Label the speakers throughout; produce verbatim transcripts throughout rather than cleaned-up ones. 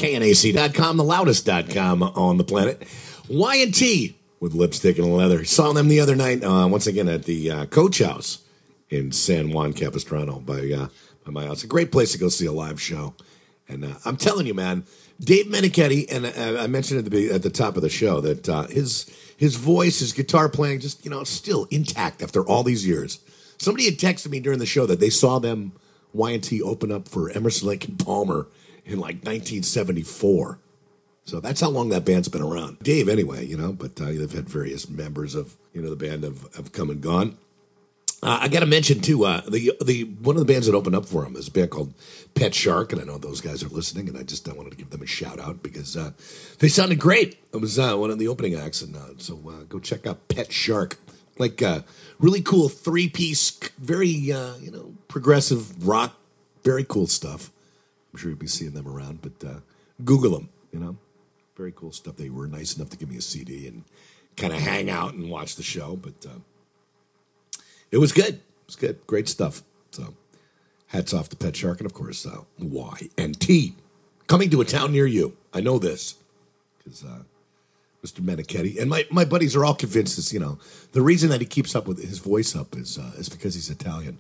Speaker 1: K N A C dot com, the loudest dot com on the planet. Y and T with Lipstick and Leather. Saw them the other night, uh, once again, at the uh, Coach House in San Juan Capistrano by, uh, by my house. A great place to go see a live show. And uh, I'm telling you, man, Dave Menichetti, and uh, I mentioned at the at the top of the show that uh, his his voice, his guitar playing, just, you know, still intact after all these years. Somebody had texted me during the show that they saw them, Y and T, open up for Emerson, Lake and Palmer in like nineteen seventy-four. So that's how long that band's been around. Dave, anyway, you know, but uh, they've had various members of, you know, the band have, have come and gone. Uh, I got to mention, too, uh, the the one of the bands that opened up for him is a band called Pet Shark, and I know those guys are listening, and I just I wanted to give them a shout-out because uh, they sounded great. It was uh, one of the opening acts, and uh, so uh, go check out Pet Shark. Like uh, really cool three-piece, very, uh, you know, progressive rock, very cool stuff. I'm sure you'll be seeing them around, but uh, Google them, you know. Very cool stuff. They were nice enough to give me a C D and kind of hang out and watch the show, but... Uh, It was good. It was good. Great stuff. So, hats off to Pet Shark and, of course, uh, Y and T. Coming to a town near you. I know this. Because uh, Mister Menichetti and my, my buddies are all convinced this, you know, the reason that he keeps up with his voice up is uh, is because he's Italian.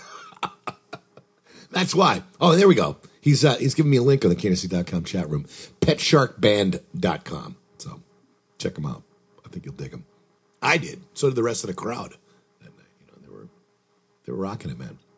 Speaker 1: That's why. Oh, there we go. He's uh, he's giving me a link on the K N C dot com chat room. pet shark band dot com. So, check him out. I think you'll dig him. I did. So did the rest of the crowd. They were rocking it, man.